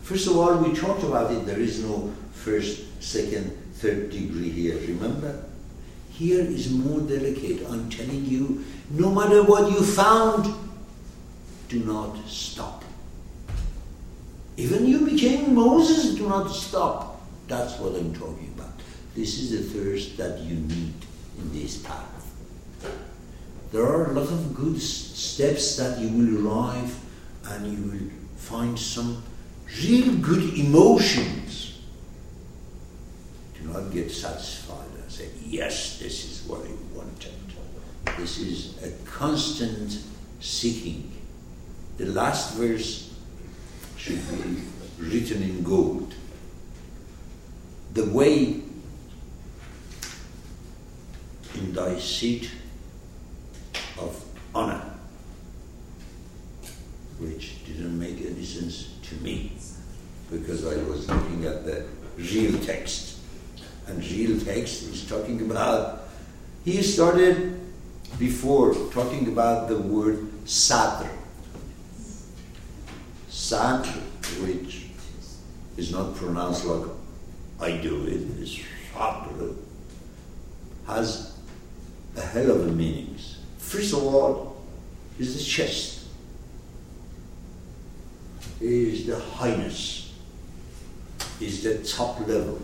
First of all, we talked about it. There is no first, second, third degree here. Remember? Here is more delicate. I'm telling you, no matter what you found, do not stop. Even you became Moses, do not stop. That's what I'm talking about. This is the thirst that you need in this path. There are a lot of good steps that you will arrive and you will find some real good emotions. Do not get satisfied and say, yes, this is what I wanted. This is a constant seeking. The last verse should be written in gold. The way in thy seat of honor, which didn't make any sense to me because I was looking at the real text, and real text is talking about, he started before talking about the word sadr. Sadr, which is not pronounced like I do it, is sadr, has a hell of a meanings. First of all, is the chest, is the highness, is the top level.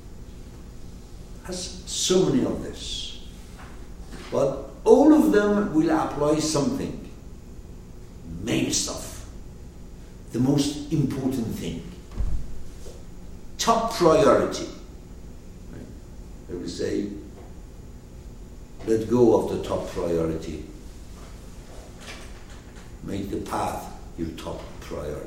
Has so many of this. But all of them will apply something. Main stuff. The most important thing. Top priority. I will say, let go of the top priority. Make the path your top priority.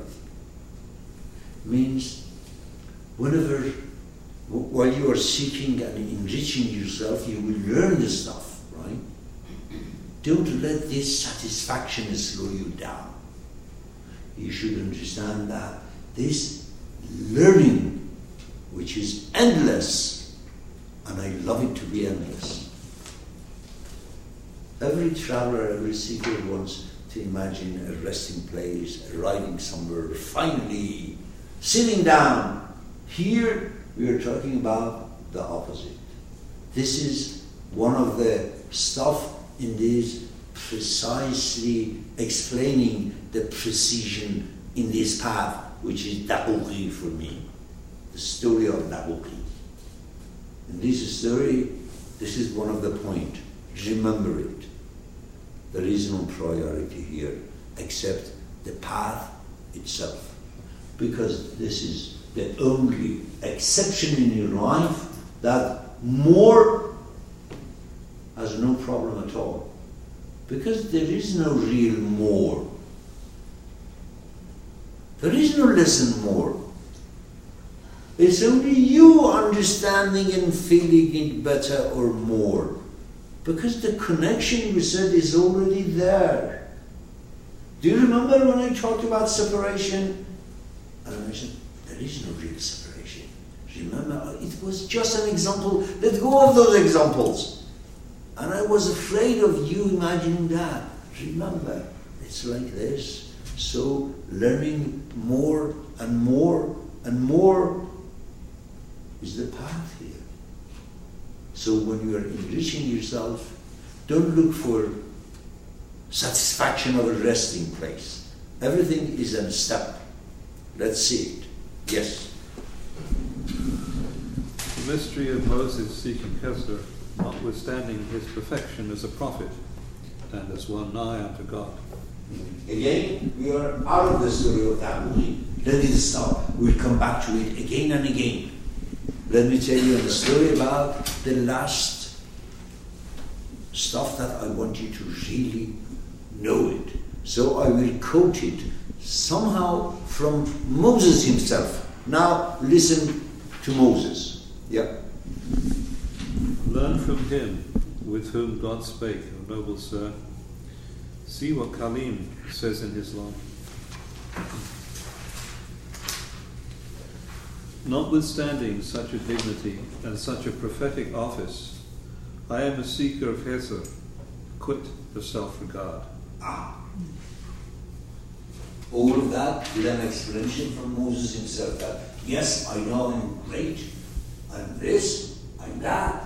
Means whenever, while you are seeking and enriching yourself, you will learn the stuff, right? Don't let this satisfaction slow you down. You should understand that this learning, which is endless, and I love it to be endless. Every traveler, every seeker wants to imagine a resting place, arriving somewhere, finally sitting down. Here we are talking about the opposite. This is one of the stuff in this precisely explaining the precision in this path, which is Daquqi for me, the story of Daquqi. In this story, this is one of the points. Remember it. There is no priority here except the path itself. Because this is the only exception in your life that more has no problem at all. Because there is no real more. There is no lesson more. It's only you understanding and feeling it better or more. Because the connection, we said, is already there. Do you remember when I talked about separation? And I said, there is no real separation. Remember, it was just an example. Let go of those examples. And I was afraid of you imagining that. Remember, it's like this. So learning more and more and more is the path here. So when you are enriching yourself, don't look for satisfaction of a resting place. Everything is a step. Let's see it. Yes. The mystery of Moses seeking Hesder, notwithstanding his perfection as a prophet and as one nigh unto God. Again, we are out of the story of Daquqi. Let it stop. We'll come back to it again and again. Let me tell you a story about the last stuff that I want you to really know it. So I will quote it somehow from Moses himself. Now listen to Moses. Yeah. Learn from him with whom God spake, O noble sir. See what Kalim says in his law. Notwithstanding such a dignity and such a prophetic office, I am a seeker of Hesed. Quit the self-regard. all of that with an explanation from Moses himself that, yes, I know I'm great, I'm this, I'm that.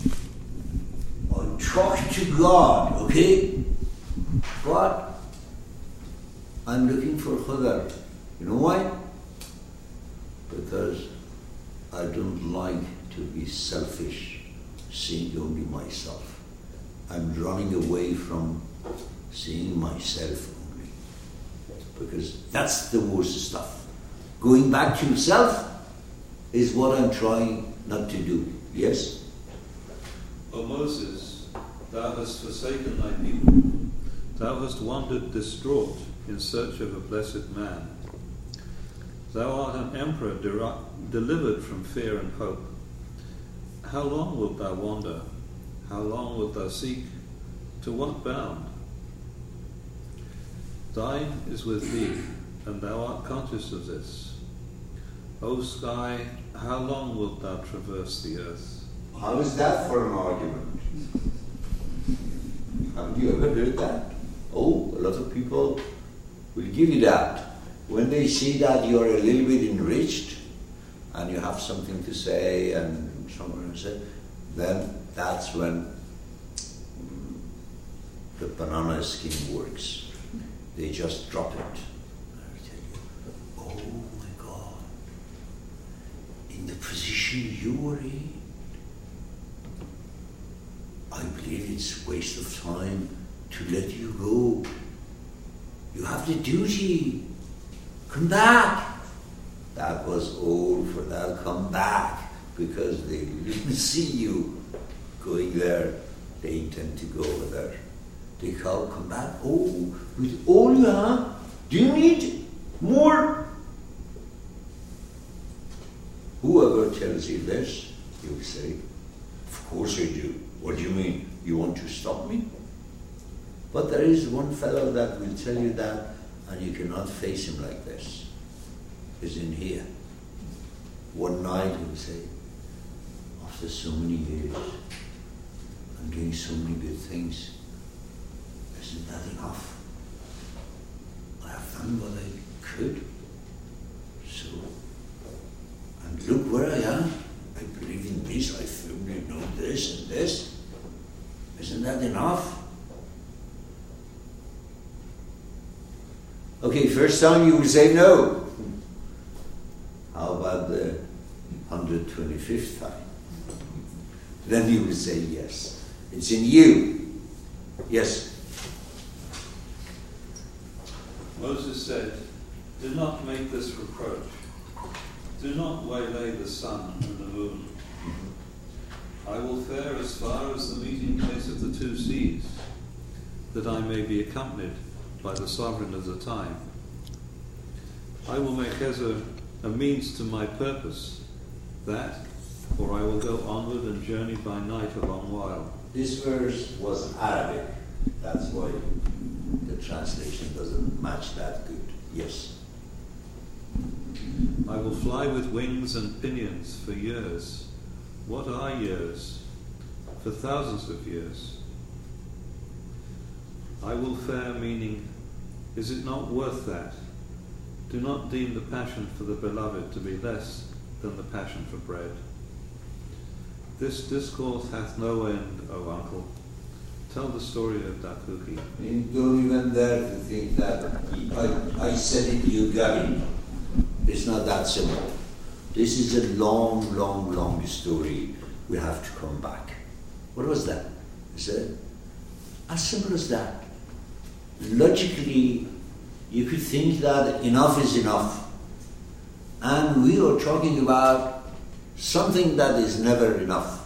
I talk to God, okay? But I'm looking for Khudar. You know why? Because I don't like to be selfish, seeing only myself. I'm running away from seeing myself only. Because that's the worst stuff. Going back to self is what I'm trying not to do. Yes? O Moses, thou hast forsaken thy people. Thou hast wandered distraught in search of a blessed man. Thou art an emperor delivered from fear and hope. How long wilt thou wander? How long wilt thou seek? To what bound? Thine is with thee, and thou art conscious of this. O sky, how long wilt thou traverse the earth? How is that for an argument? Haven't you ever heard that? Oh, a lot of people will give you that. When they see that you're a little bit enriched and you have something to say and someone say, then that's when the banana skin works. They just drop it. I tell you, oh my God, in the position you are in, I believe it's a waste of time to let you go. You have the duty. Come back. That was all for that. Come back. Because they didn't see you going there. They intend to go over there. They call, come back. Oh, with all you have, do you need more? Whoever tells you this, you'll say, of course I do. What do you mean? You want to stop me? But there is one fellow that will tell you that, and you cannot face him like this. He's in here. One night he will say, after so many years, I'm doing so many good things. Isn't that enough? I have done what I could. So, and look where I am. I believe in this, I firmly know this and this. Isn't that enough? Okay, first time you will say no. How about the 125th time? Then you will say yes. It's in you. Yes. Moses said, do not make this reproach. Do not waylay the sun and the moon. I will fare as far as the meeting place of the two seas, that I may be accompanied by the sovereign of the time. I will make Ezer a means to my purpose, that, for I will go onward and journey by night a long while. This verse was Arabic. That's why the translation doesn't match that good. Yes. I will fly with wings and pinions for years. What are years? For thousands of years. I will fare, meaning, is it not worth that? Do not deem the passion for the beloved to be less than the passion for bread. This discourse hath no end, O uncle. Tell the story of Dakuki. You don't even dare to think that I said it, you got it. It's not that simple. This is a long, long, long story. We have to come back. What was that? Is it as simple as that? Logically, you could think that enough is enough. And we are talking about something that is never enough.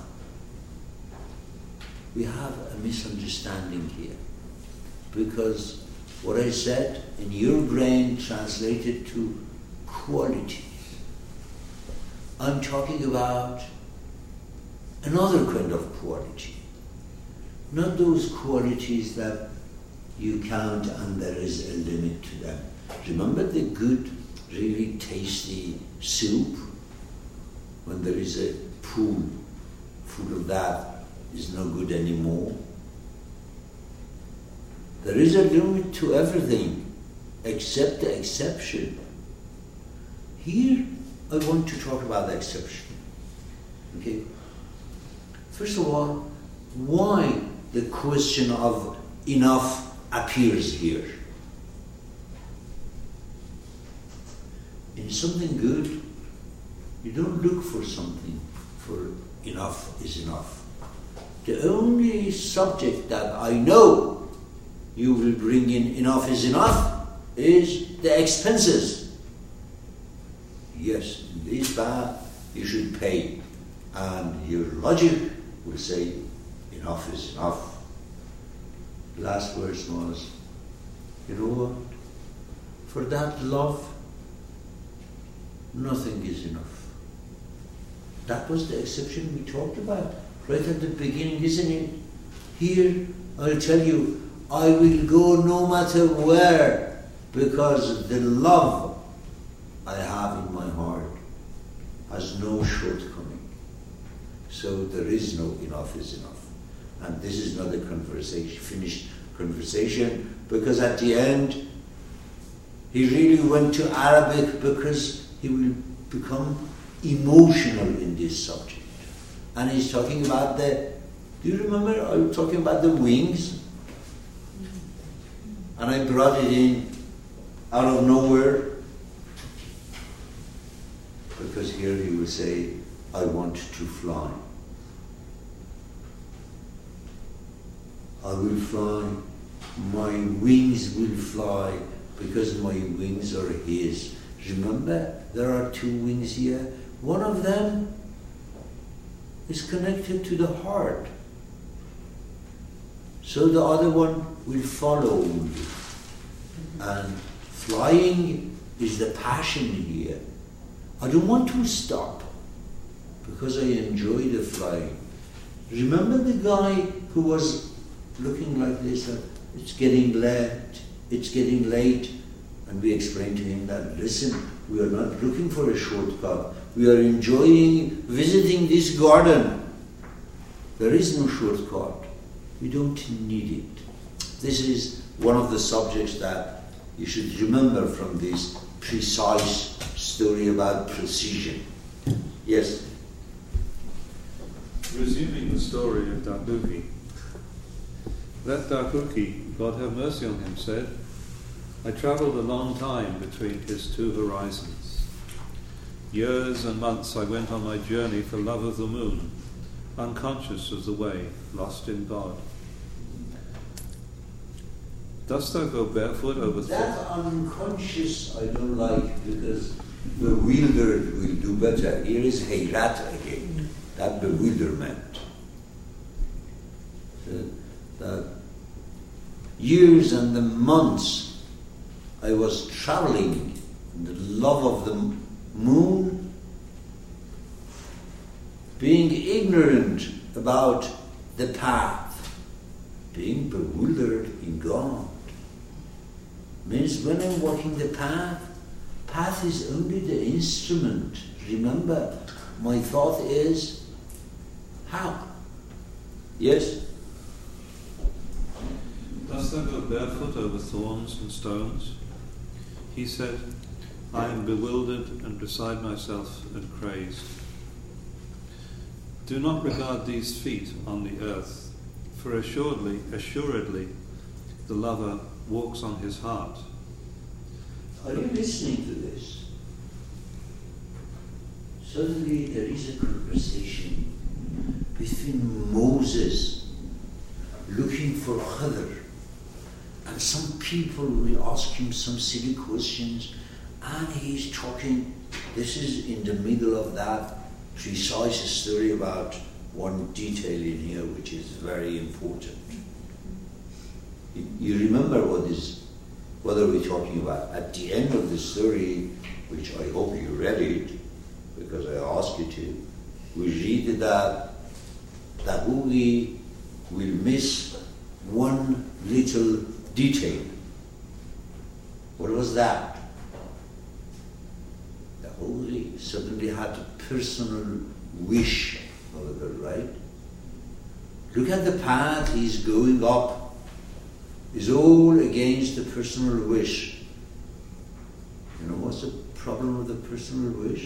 We have a misunderstanding here. Because what I said in your brain translated to qualities. I'm talking about another kind of quality. Not those qualities that you count and there is a limit to them. Remember the good, really tasty soup? When there is a pool full of that is no good anymore. There is a limit to everything. accept the exception. Here, I want to talk about the exception. Okay? First of all, why the question of enough appears here? In something good, you don't look for something for enough is enough. The only subject that I know you will bring in enough is enough is the expenses. Yes, in this bad you should pay. And your logic will say enough is enough. The last verse was, you know what? For that love, nothing is enough. That was the exception we talked about right at the beginning, isn't it? Here, I'll tell you, I will go no matter where, because the love I have in my heart has no shortcoming. So there is no enough is enough. And this is not a conversation, finished conversation, because at the end, he really went to Arabic because he will become emotional in this subject. And he's talking about do you remember I was talking about the wings? And I brought it in out of nowhere. Because here he will say, I want to fly. I will fly. My wings will fly because my wings are his. Remember, there are two wings here. One of them is connected to the heart. So the other one will follow you. And flying is the passion here. I don't want to stop because I enjoy the flying. Remember the guy who was looking like this, it's getting late, and we explained to him that, listen, we are not looking for a shortcut. We are enjoying visiting this garden. There is no shortcut. We don't need it. This is one of the subjects that you should remember from this precise story about precision. Yes? Resuming the story of Dakuki. That Dakuki, God have mercy on him, said, I travelled a long time between his two horizons. Years and months I went on my journey for love of the moon, unconscious of the way, lost in God. Dost thou go barefoot over that unconscious I don't like, because bewildered will do better. Here is Heirat again, that bewilderment. That years and the months I was traveling in the love of the moon, being ignorant about the path, being bewildered in God. Means when I'm walking the path is only the instrument. Remember, my thought is, how? Yes? Dost thou go barefoot over thorns and stones? He said, I am bewildered and beside myself and crazed. Do not regard these feet on the earth, for assuredly, the lover walks on his heart. Are you listening to this? Suddenly there is a conversation between Moses looking for Khidr, and some people will ask him some silly questions, and he's talking. This is in the middle of that precise story about one detail in here which is very important. You remember what are we talking about? At the end of the story, which I hope you read it, because I asked you to, we read that Dahugi will miss one little detail. What was that? Dahugi suddenly had a personal wish of her, right? Look at the path he's going up. Is all against the personal wish. problem of the personal wish?